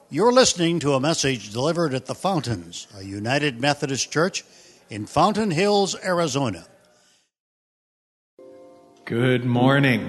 You're listening to a message delivered at the Fountains, a United Methodist Church in Fountain Hills, Arizona. Good morning.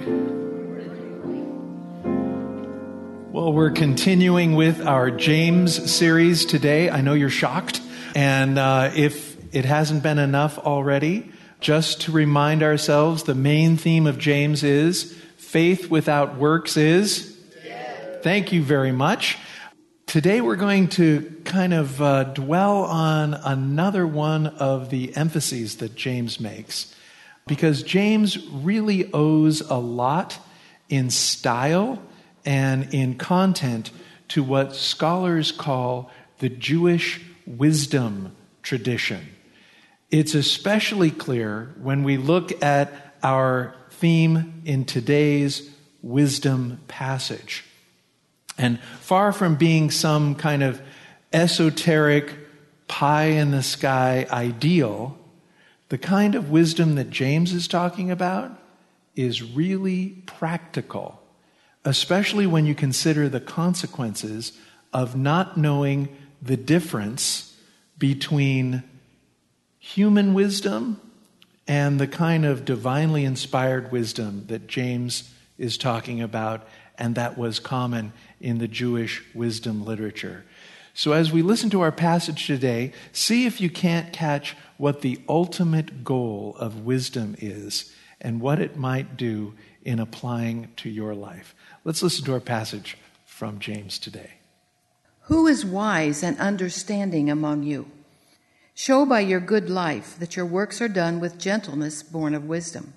Well, we're continuing with our James series today. I know you're shocked, and if it hasn't been enough already, just to remind ourselves, the main theme of James is faith without works is dead. Thank you very much. Today we're going to kind of dwell on another one of the emphases that James makes, because James really owes a lot in style and in content to what scholars call the Jewish wisdom tradition. It's especially clear when we look at our theme in today's wisdom passage. And far from being some kind of esoteric, pie-in-the-sky ideal, the kind of wisdom that James is talking about is really practical, especially when you consider the consequences of not knowing the difference between human wisdom and the kind of divinely inspired wisdom that James is talking about, and that was common in the Jewish wisdom literature. So as we listen to our passage today, see if you can't catch what the ultimate goal of wisdom is and what it might do in applying to your life. Let's listen to our passage from James today. Who is wise and understanding among you? Show by your good life that your works are done with gentleness born of wisdom.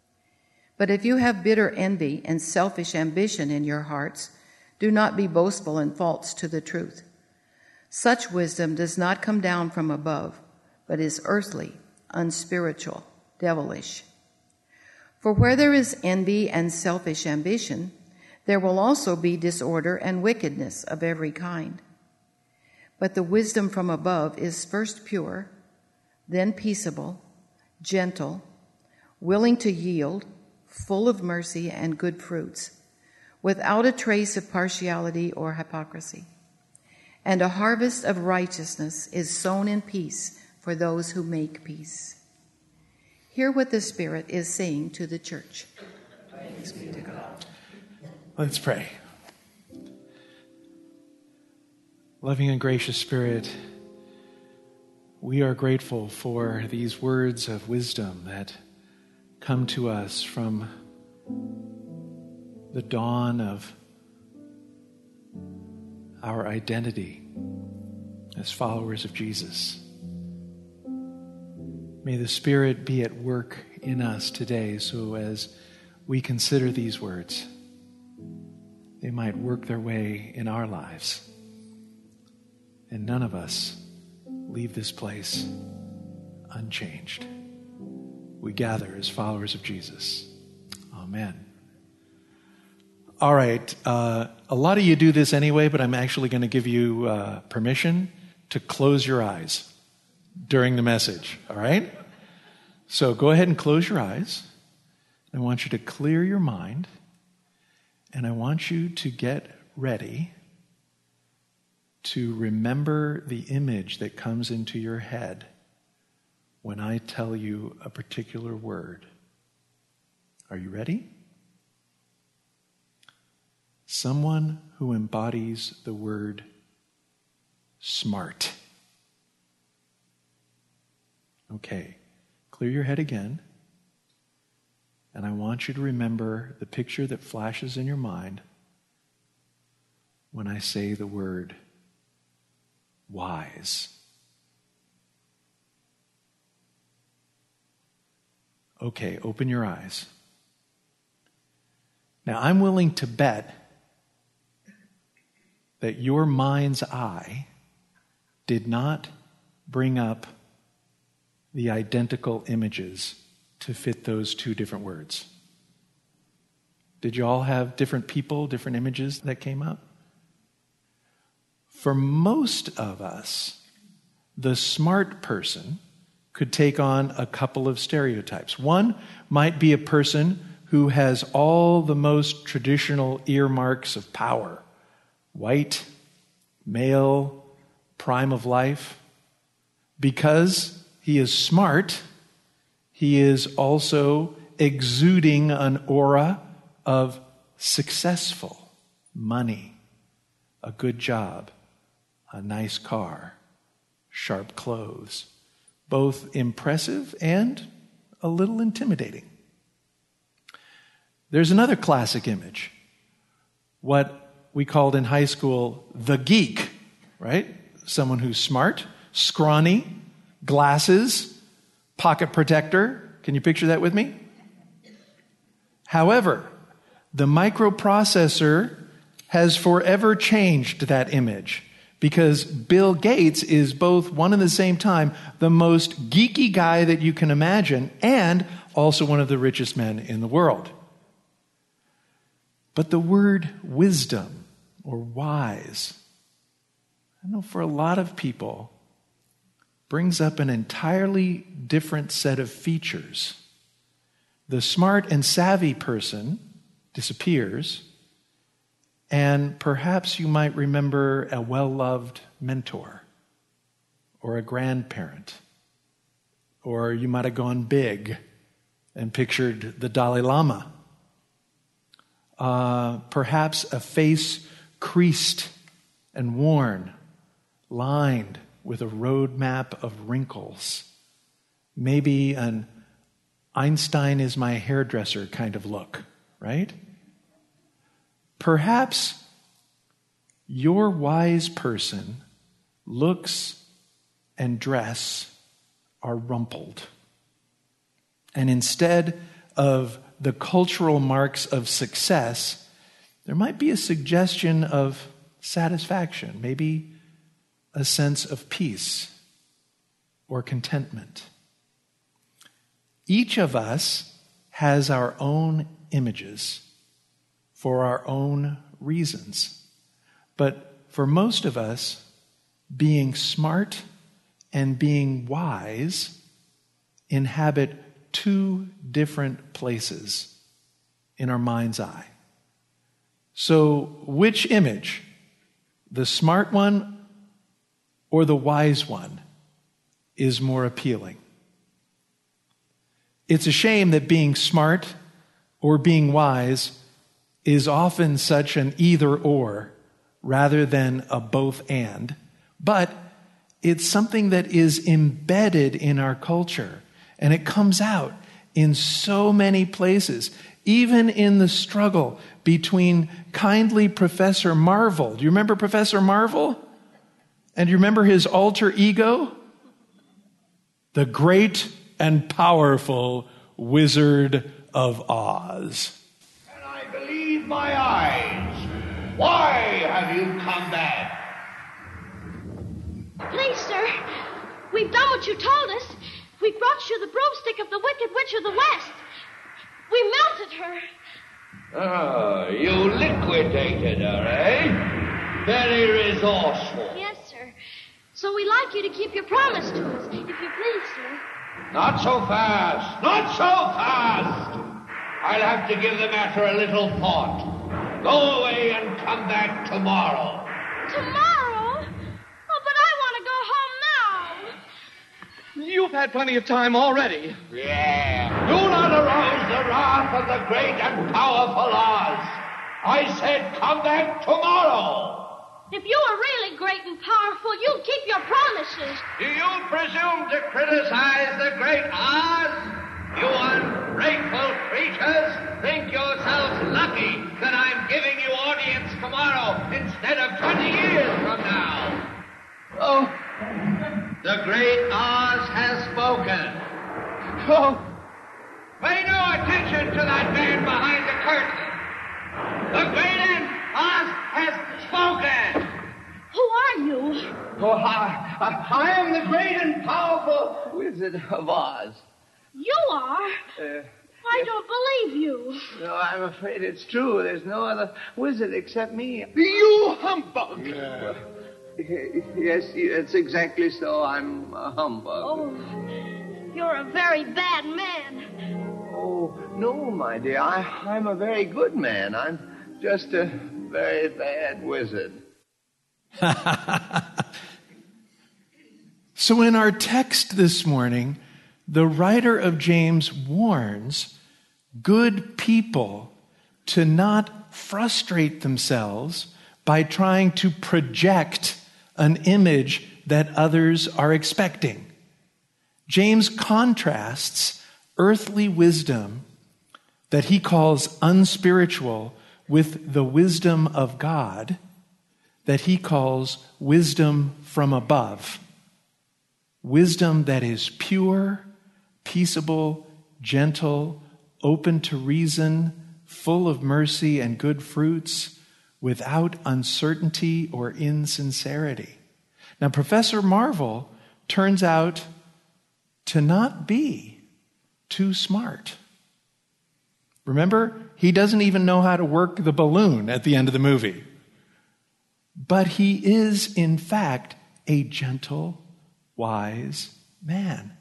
But if you have bitter envy and selfish ambition in your hearts, do not be boastful and false to the truth. Such wisdom does not come down from above, but is earthly, unspiritual, devilish. For where there is envy and selfish ambition, there will also be disorder and wickedness of every kind. But the wisdom from above is first pure, then peaceable, gentle, willing to yield, full of mercy and good fruits, without a trace of partiality or hypocrisy. And a harvest of righteousness is sown in peace for those who make peace. Hear what the Spirit is saying to the church. Thanks be to God. Let's pray. Loving and gracious Spirit, we are grateful for these words of wisdom that come to us from the dawn of our identity as followers of Jesus. May the Spirit be at work in us today so as we consider these words, they might work their way in our lives, and none of us leave this place unchanged. We gather as followers of Jesus. Amen. All right. A lot of you do this anyway, but I'm actually going to give you permission to close your eyes during the message. All right? So go ahead and close your eyes. I want you to clear your mind, and I want you to get ready to remember the image that comes into your head when I tell you a particular word. Are you ready? Someone who embodies the word smart. Okay, clear your head again. And I want you to remember the picture that flashes in your mind when I say the word wise. Okay, open your eyes. Now, I'm willing to bet that your mind's eye did not bring up the identical images to fit those two different words. Did you all have different people, different images that came up? For most of us, the smart person could take on a couple of stereotypes. One might be a person who has all the most traditional earmarks of power. White, male, prime of life. Because he is smart, he is also exuding an aura of successful, money, a good job, a nice car, sharp clothes, both impressive and a little intimidating. There's another classic image, what we called in high school the geek, right? Someone who's smart, scrawny, glasses, pocket protector. Can you picture that with me? However, the microprocessor has forever changed that image because Bill Gates is both one and the same time the most geeky guy that you can imagine and also one of the richest men in the world. But the word wisdom or wise, I know for a lot of people, brings up an entirely different set of features. The smart and savvy person disappears, and perhaps you might remember a well-loved mentor or a grandparent, or you might have gone big and pictured the Dalai Lama. Perhaps a face creased and worn, lined with a roadmap of wrinkles. Maybe an Einstein is my hairdresser kind of look, right? Perhaps your wise person looks and dress are rumpled. And instead of the cultural marks of success, there might be a suggestion of satisfaction, maybe a sense of peace or contentment. Each of us has our own images for our own reasons. But for most of us, being smart and being wise inhabit two different places in our mind's eye. So, which image? The smart one or the wise one is more appealing? It's a shame that being smart or being wise is often such an either or rather than a both and, but it's something that is embedded in our culture, and it comes out in so many places, even in the struggle between kindly Professor Marvel. Do you remember Professor Marvel? And do you remember his alter ego? The great and powerful Wizard of Oz. And I believe my eyes. Why have you come back? Please, sir, we've done what you told us. We brought you the broomstick of the Wicked Witch of the West. We melted her. Oh, you liquidated her, eh? Very resourceful. Yes, sir. So we'd like you to keep your promise to us, if you please, sir. Not so fast. Not so fast. I'll have to give the matter a little thought. Go away and come back tomorrow. Tomorrow? Oh, but I want to go home now. You've had plenty of time already. Yeah. Do not arouse the wrath of the great and powerful Oz. I said come back tomorrow. If you were really great and powerful, you'd keep your promises. Do you presume to criticize the great Oz? You ungrateful creatures think yourselves lucky that I'm giving you audience tomorrow instead of 20 years from now. Oh, The great Oz has spoken. oh, Pay no attention to that man behind the curtain. The great Oz has spoken. Who are you? oh I am the great and powerful Wizard of Oz. You are? I don't believe you. No, I'm afraid it's true. There's no other wizard except me. You humbug! Yes, it's exactly so. I'm a humbug. Oh, you're a very bad man. Oh, no, my dear. I'm a very good man. I'm just a very bad wizard. So in our text this morning, the writer of James warns good people to not frustrate themselves by trying to project an image that others are expecting. James contrasts earthly wisdom that he calls unspiritual with the wisdom of God that he calls wisdom from above. Wisdom that is pure, peaceable, gentle, open to reason, full of mercy and good fruits, without uncertainty or insincerity. Now, Professor Marvel turns out to not be too smart. Remember, he doesn't even know how to work the balloon at the end of the movie. But he is, in fact, a gentle, wise man.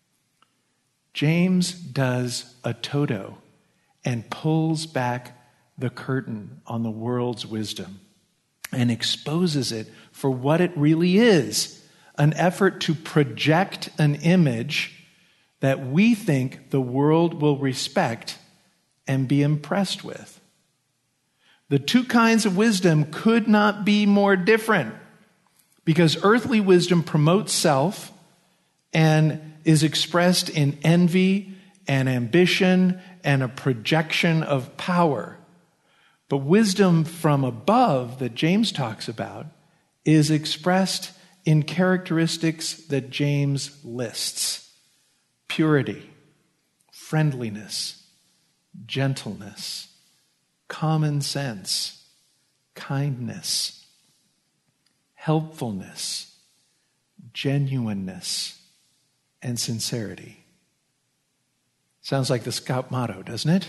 James does a Toto and pulls back the curtain on the world's wisdom and exposes it for what it really is, an effort to project an image that we think the world will respect and be impressed with. The two kinds of wisdom could not be more different, because earthly wisdom promotes self and is expressed in envy and ambition and a projection of power. But wisdom from above that James talks about is expressed in characteristics that James lists: purity, friendliness, gentleness, common sense, kindness, helpfulness, genuineness, and sincerity. Sounds like the Scout motto, doesn't it?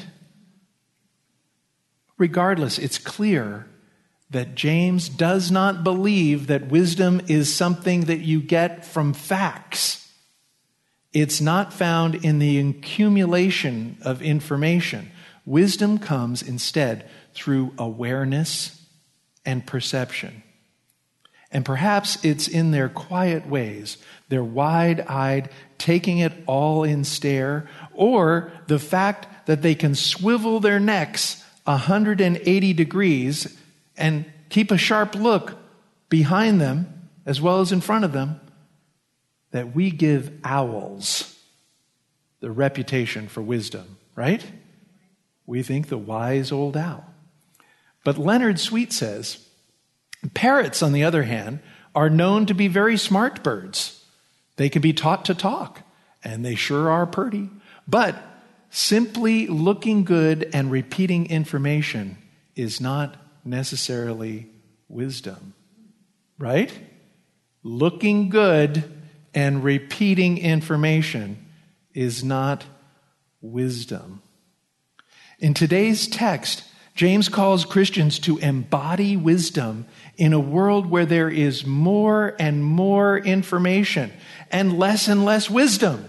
Regardless, it's clear that James does not believe that wisdom is something that you get from facts. It's not found in the accumulation of information. Wisdom comes instead through awareness and perception. And perhaps it's in their quiet ways, their wide-eyed, taking it all in stare, or the fact that they can swivel their necks 180 degrees and keep a sharp look behind them as well as in front of them, that we give owls the reputation for wisdom, right? We think the wise old owl. But Leonard Sweet says, parrots, on the other hand, are known to be very smart birds. They can be taught to talk, and they sure are purty. But simply looking good and repeating information is not necessarily wisdom, right? Looking good and repeating information is not wisdom. In today's text, James calls Christians to embody wisdom in a world where there is more and more information and less wisdom.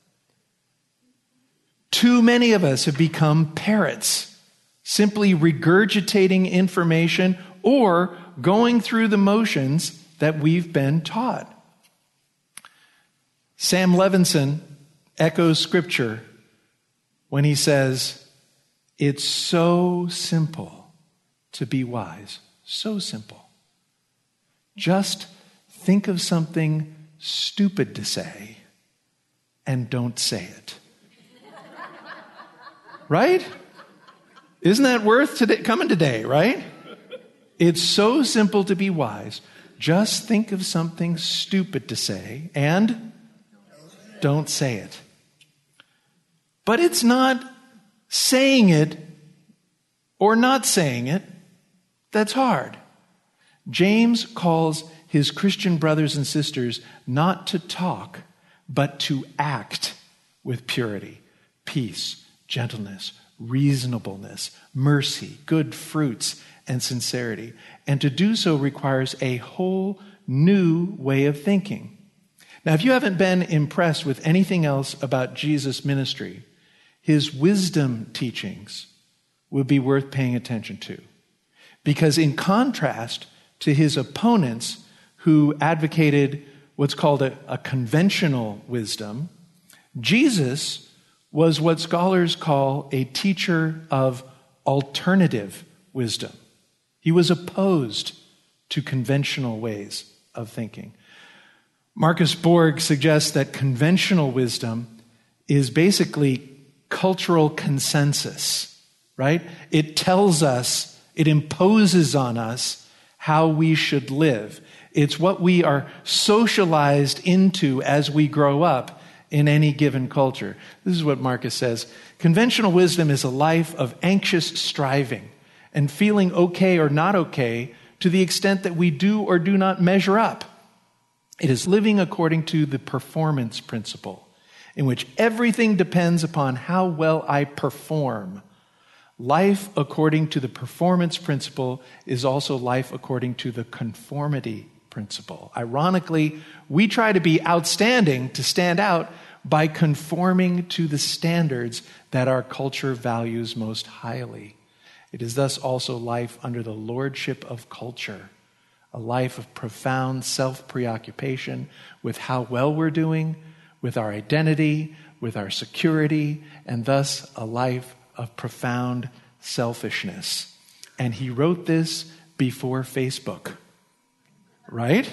Too many of us have become parrots, simply regurgitating information or going through the motions that we've been taught. Sam Levinson echoes Scripture when he says, it's so simple to be wise. So simple. Just think of something stupid to say and don't say it. Right? Isn't that worth coming today, right? It's so simple to be wise. Just think of something stupid to say and don't say it. But it's not saying it or not saying it that's hard. James calls his Christian brothers and sisters not to talk, but to act with purity, peace, gentleness, reasonableness, mercy, good fruits, and sincerity. And to do so requires a whole new way of thinking. Now, if you haven't been impressed with anything else about Jesus' ministry, his wisdom teachings would be worth paying attention to. Because in contrast to his opponents who advocated what's called a conventional wisdom, Jesus was what scholars call a teacher of alternative wisdom. He was opposed to conventional ways of thinking. Marcus Borg suggests that conventional wisdom is basically cultural consensus, right? It tells us, it imposes on us how we should live. It's what we are socialized into as we grow up in any given culture. This is what Marcus says. Conventional wisdom is a life of anxious striving and feeling okay or not okay to the extent that we do or do not measure up. It is living according to the performance principle, in which everything depends upon how well I perform. Life according to the performance principle is also life according to the conformity principle. Ironically, we try to be outstanding, to stand out, by conforming to the standards that our culture values most highly. It is thus also life under the lordship of culture, a life of profound self-preoccupation with how well we're doing, with our identity, with our security, and thus a life of profound selfishness. And he wrote this before Facebook, right?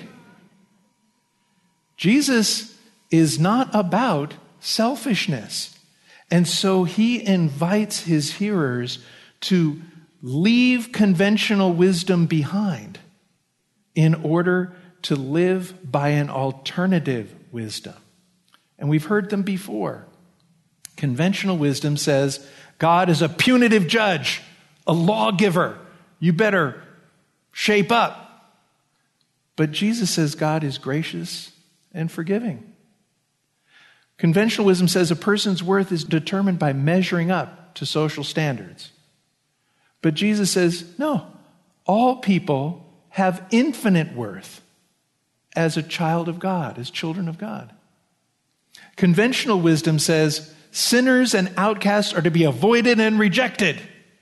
Jesus is not about selfishness. And so he invites his hearers to leave conventional wisdom behind in order to live by an alternative wisdom. And we've heard them before. Conventional wisdom says God is a punitive judge, a lawgiver. You better shape up. But Jesus says God is gracious and forgiving. Conventional wisdom says a person's worth is determined by measuring up to social standards. But Jesus says, no, all people have infinite worth as a child of God, as children of God. Conventional wisdom says sinners and outcasts are to be avoided and rejected.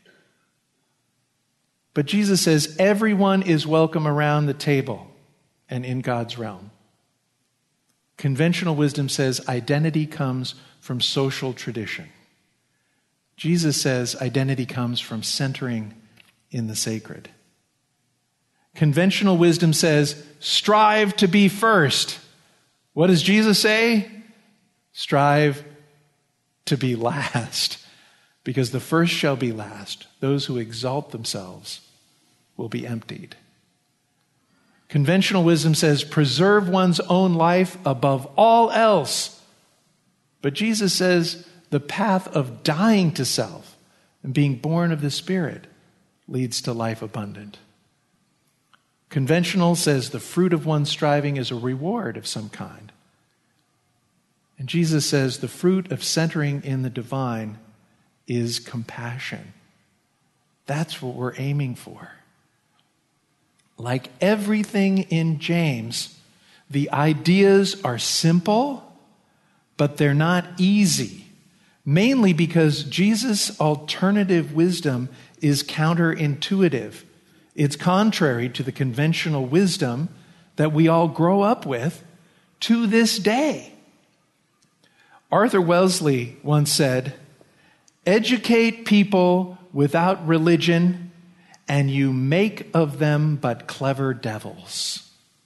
But Jesus says everyone is welcome around the table and in God's realm. Conventional wisdom says identity comes from social tradition. Jesus says identity comes from centering in the sacred. Conventional wisdom says strive to be first. What does Jesus say? Strive to be last, because the first shall be last. Those who exalt themselves will be emptied. Conventional wisdom says preserve one's own life above all else. But Jesus says the path of dying to self and being born of the Spirit leads to life abundant. Conventional says the fruit of one's striving is a reward of some kind. And Jesus says the fruit of centering in the divine is compassion. That's what we're aiming for. Like everything in James, the ideas are simple, but they're not easy. Mainly because Jesus' alternative wisdom is counterintuitive. It's contrary to the conventional wisdom that we all grow up with to this day. Arthur Wellesley once said, "Educate people without religion, and you make of them but clever devils."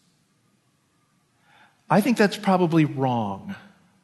I think that's probably wrong,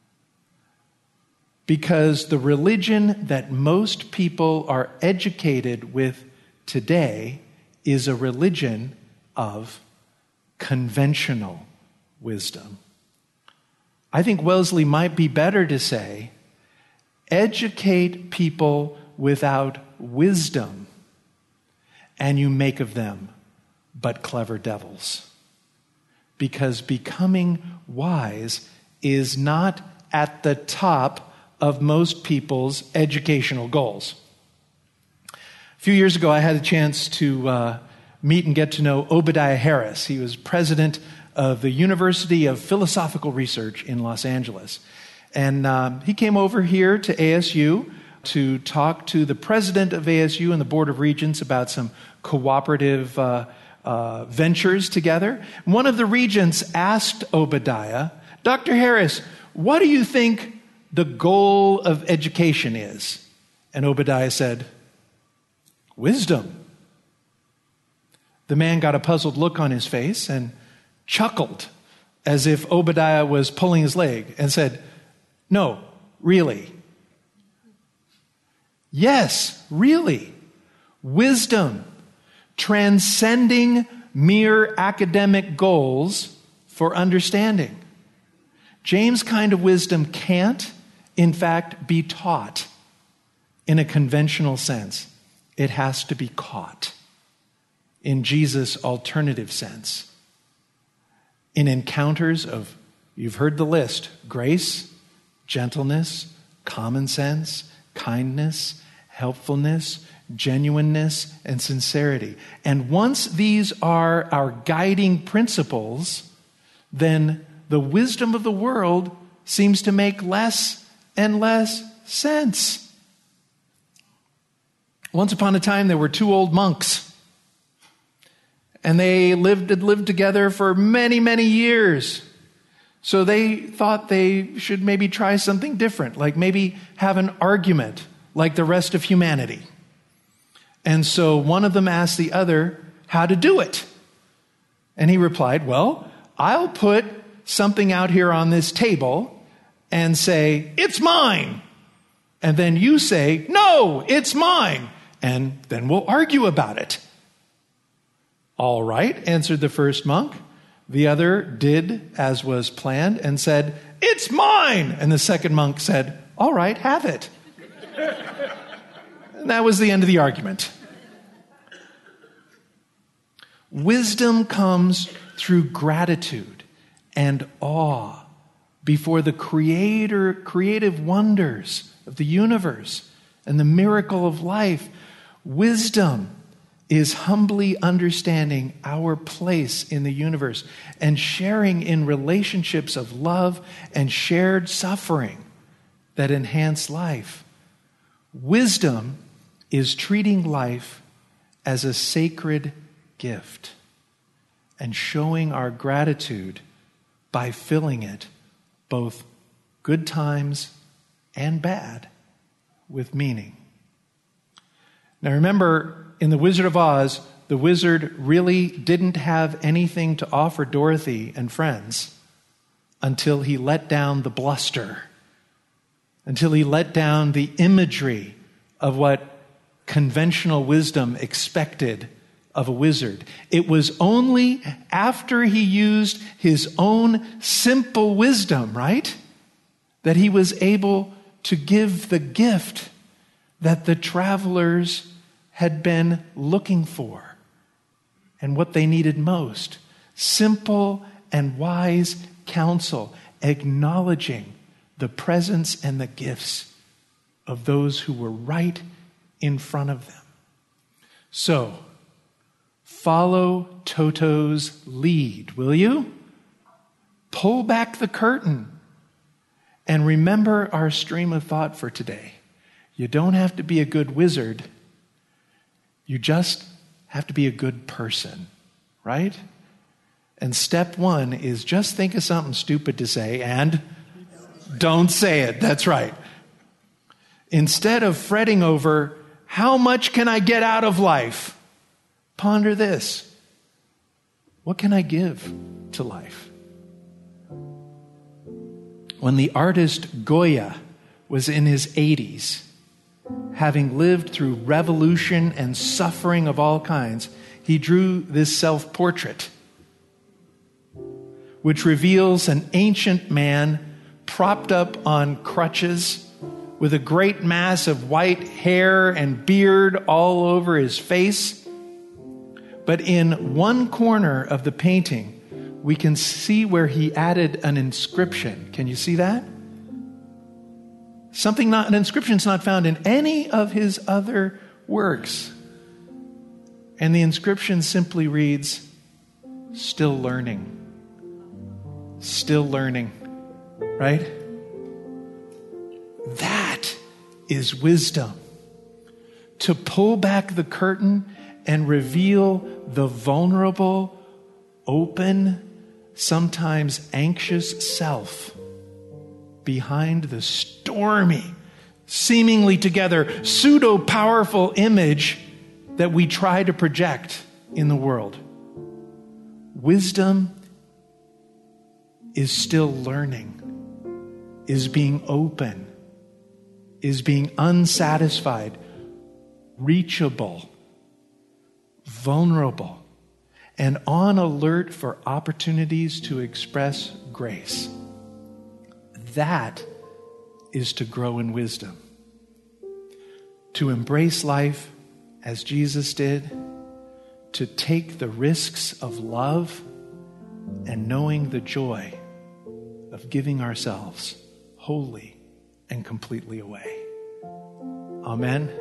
because the religion that most people are educated with today is a religion of conventional wisdom. I think Wellesley might be better to say, educate people without wisdom, and you make of them but clever devils. Because becoming wise is not at the top of most people's educational goals. A few years ago, I had a chance to meet and get to know Obadiah Harris. He was president of the University of Philosophical Research in Los Angeles. And he came over here to ASU to talk to the president of ASU and the Board of Regents about some cooperative ventures together. One of the regents asked Obadiah, Dr. Harris, what do you think the goal of education is? And Obadiah said, wisdom. The man got a puzzled look on his face and chuckled as if Obadiah was pulling his leg and said, no, really. Yes, really. Wisdom, transcending mere academic goals for understanding. James' kind of wisdom can't, in fact, be taught in a conventional sense. It has to be caught in Jesus' alternative sense. In encounters of, you've heard the list, grace, gentleness, common sense, kindness, helpfulness, genuineness, and sincerity. And once these are our guiding principles, then the wisdom of the world seems to make less and less sense. Once upon a time, there were two old monks. And they had lived together for many, many years. So they thought they should maybe try something different, like maybe have an argument like the rest of humanity. And so one of them asked the other how to do it. And he replied, well, I'll put something out here on this table and say, it's mine. And then you say, no, it's mine. And then we'll argue about it. All right, answered the first monk. The other did as was planned and said, it's mine. And the second monk said, all right, have it. And that was the end of the argument. Wisdom comes through gratitude and awe before the creative wonders of the universe and the miracle of life. Wisdom is humbly understanding our place in the universe and sharing in relationships of love and shared suffering that enhance life. Wisdom is treating life as a sacred gift and showing our gratitude by filling it, both good times and bad, with meaning. Now remember, in The Wizard of Oz, the wizard really didn't have anything to offer Dorothy and friends until he let down the bluster, until he let down the imagery of what conventional wisdom expected of a wizard. It was only after he used his own simple wisdom, right, that he was able to give the gift that the travelers had been looking for and what they needed most. Simple and wise counsel, acknowledging the presence and the gifts of those who were right in front of them. So, follow Toto's lead, will you? Pull back the curtain and remember our stream of thought for today. You don't have to be a good wizard. You just have to be a good person, right? And step one is just think of something stupid to say and don't say it. That's right. Instead of fretting over how much can I get out of life, ponder this. What can I give to life? When the artist Goya was in his 80s, having lived through revolution and suffering of all kinds, he drew this self-portrait, which reveals an ancient man propped up on crutches with a great mass of white hair and beard all over his face. But in one corner of the painting, we can see where he added an inscription. Can you see that? An inscription's not found in any of his other works. And the inscription simply reads, still learning. Still learning. Right? That is wisdom. To pull back the curtain and reveal the vulnerable, open, sometimes anxious self behind the stormy, seemingly together, pseudo-powerful image that we try to project in the world. Wisdom is still learning, is being open, is being unsatisfied, reachable, vulnerable, and on alert for opportunities to express grace. That is to grow in wisdom. To embrace life as Jesus did, to take the risks of love and knowing the joy of giving ourselves wholly and completely away. Amen.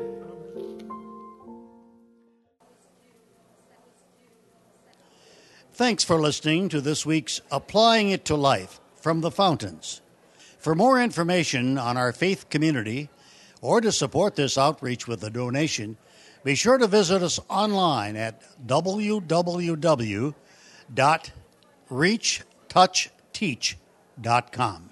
Thanks for listening to this week's Applying It to Life from the Fountains. For more information on our faith community or to support this outreach with a donation, be sure to visit us online at www.reachtouchteach.com.